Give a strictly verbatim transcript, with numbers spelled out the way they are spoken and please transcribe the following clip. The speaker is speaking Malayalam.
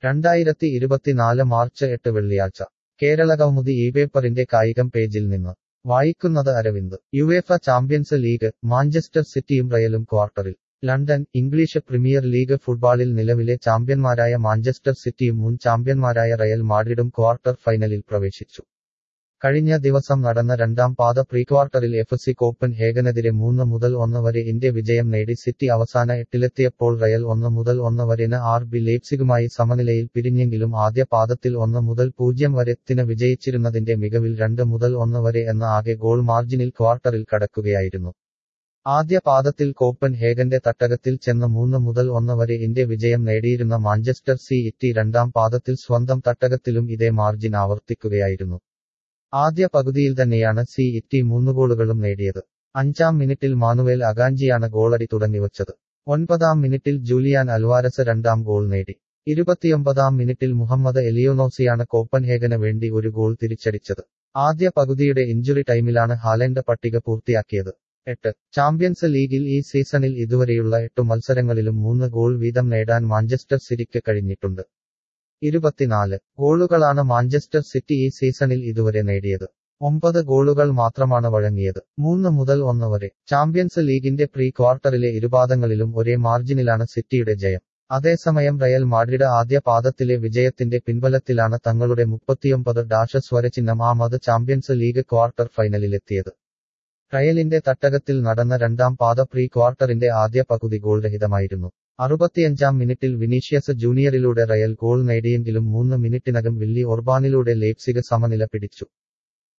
രണ്ടായിരത്തി ഇരുപത്തിനാല് മാർച്ച് എട്ട് വെള്ളിയാഴ്ച കേരളകൗമുദി ഈ പേപ്പറിന്റെ കായികം പേജിൽ നിന്ന് വായിക്കുന്നത് Aravind. UEFA champions league, Manchester സിറ്റിയും റയലും ക്വാർട്ടറിൽ. ലണ്ടൻ. ഇംഗ്ലീഷ് പ്രീമിയർ ലീഗ് ഫുട്ബോളിൽ നിലവിലെ ചാമ്പ്യന്മാരായ മാഞ്ചസ്റ്റർ സിറ്റിയും മുൻ ചാമ്പ്യന്മാരായ റയൽ മാഡ്രിഡും ക്വാർട്ടർ ഫൈനലിൽ പ്രവേശിച്ചു. കഴിഞ്ഞ ദിവസം നടന്ന രണ്ടാം പാദ പ്രീക്വാർട്ടറിൽ എഫ് സി കോപ്പൻഹേഗനെതിരെ മൂന്ന് മുതൽ ഒന്ന് വരെ ഇന്ത്യ വിജയം നേടി സിറ്റി അവസാന എട്ടിലെത്തിയപ്പോൾ റയൽ ഒന്ന് മുതൽ ഒന്ന് വരെന് ആർ ബി ലെയ്പ്സിഗുമായി സമനിലയിൽ പിരിഞ്ഞെങ്കിലും ആദ്യ പാദത്തിൽ ഒന്ന് മുതൽ പൂജ്യം വരെ ത്തിന് വിജയിച്ചിരുന്നതിന്റെ മികവിൽ രണ്ട് മുതൽ ഒന്ന് വരെ എന്ന ആകെ ഗോൾ മാർജിനിൽ ക്വാർട്ടറിൽ കടക്കുകയായിരുന്നു. ആദ്യ പാദത്തിൽ കോപ്പൻഹേഗന്റെ തട്ടകത്തിൽ ചെന്ന് മൂന്ന് മുതൽ ഒന്ന് വരെ ഇന്ത്യ വിജയം നേടിയിരുന്ന മാഞ്ചസ്റ്റർ സിറ്റി രണ്ടാം പാദത്തിൽ സ്വന്തം തട്ടകത്തിലും ഇതേ മാർജിൻ ആവർത്തിക്കുകയായിരുന്നു. ആദ്യ പകുതിയിൽ തന്നെയാണ് സിറ്റി മൂന്ന് ഗോളുകളും നേടിയത്. അഞ്ചാം മിനിറ്റിൽ മാനുവേൽ അകാഞ്ചിയാണ് ഗോളടി തുടങ്ങിവച്ചത്. ഒൻപതാം മിനിറ്റിൽ ജൂലിയാൻ അൽവാരസ് രണ്ടാം ഗോൾ നേടി. ഇരുപത്തിയൊമ്പതാം മിനിറ്റിൽ മുഹമ്മദ് എലിയോനോസിയാണ് കോപ്പൻഹേഗന് വേണ്ടി ഒരു ഗോൾ തിരിച്ചടിച്ചത്. ആദ്യ പകുതിയുടെ ഇഞ്ചുറി ടൈമിലാണ് ഹാലൻഡ് പട്ടിക പൂർത്തിയാക്കിയത്. എട്ട്. ചാമ്പ്യൻസ് ലീഗിൽ ഈ സീസണിൽ ഇതുവരെയുള്ള എട്ടു മത്സരങ്ങളിലും മൂന്ന് ഗോൾ വീതം നേടാൻ മാഞ്ചസ്റ്റർ സിറ്റിക്ക് കഴിഞ്ഞിട്ടുണ്ട്. ഇരുപത്തിനാല് ഗോളുകളാണ് മാഞ്ചസ്റ്റർ സിറ്റി ഈ സീസണിൽ ഇതുവരെ നേടിയത്. ഒമ്പത് ഗോളുകൾ മാത്രമാണ് വഴങ്ങിയത്. മൂന്ന് മുതൽ ഒന്ന് വരെ. ചാമ്പ്യൻസ് ലീഗിന്റെ പ്രീ ക്വാർട്ടറിലെ ഇരുപാദങ്ങളിലും ഒരേ മാർജിനിലാണ് സിറ്റിയുടെ ജയം. അതേസമയം റയൽ മാഡ്രിഡ് ആദ്യ പാദത്തിലെ വിജയത്തിന്റെ പിൻബലത്തിലാണ് തങ്ങളുടെ മുപ്പത്തിയൊമ്പത് ഡാഷ് സ്വരചിഹ്നം ആമത് ചാമ്പ്യൻസ് ലീഗ് ക്വാർട്ടർ ഫൈനലിലെത്തിയത്. റയലിന്റെ തട്ടകത്തിൽ നടന്ന രണ്ടാം പാദ പ്രീ ക്വാർട്ടറിന്റെ ആദ്യ പകുതി ഗോൾരഹിതമായിരുന്നു. അറുപത്തിയഞ്ചാം മിനിറ്റിൽ വിനീഷ്യസ് ജൂനിയറിലൂടെ റയൽ ഗോൾ നേടിയെങ്കിലും മൂന്ന് മിനിറ്റിനകം വില്ലി ഒർബാനിലൂടെ ലെയ്പ്സിഗ് സമനില പിടിച്ചു.